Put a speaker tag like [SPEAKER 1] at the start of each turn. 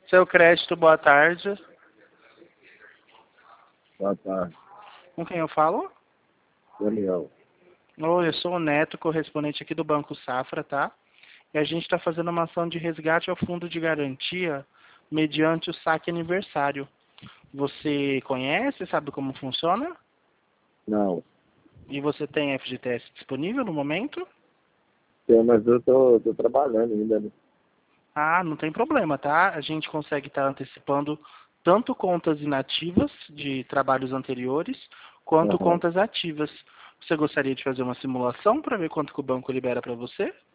[SPEAKER 1] Seu crédito, boa tarde.
[SPEAKER 2] Boa tarde,
[SPEAKER 1] Com quem eu falo?
[SPEAKER 2] Daniel.
[SPEAKER 1] Oi, eu sou o Neto, correspondente aqui do Banco Safra, tá? E a gente está fazendo uma ação de resgate ao fundo de garantia mediante o saque aniversário. Você conhece, sabe como funciona?
[SPEAKER 2] Não,
[SPEAKER 1] E você tem FGTS disponível no momento?
[SPEAKER 2] mas eu tô trabalhando ainda, né?
[SPEAKER 1] Ah, não tem problema, tá? A gente consegue estar antecipando tanto contas inativas de trabalhos anteriores, quanto
[SPEAKER 2] Aham.
[SPEAKER 1] contas ativas. Você gostaria de fazer uma simulação para ver quanto que o banco libera para você?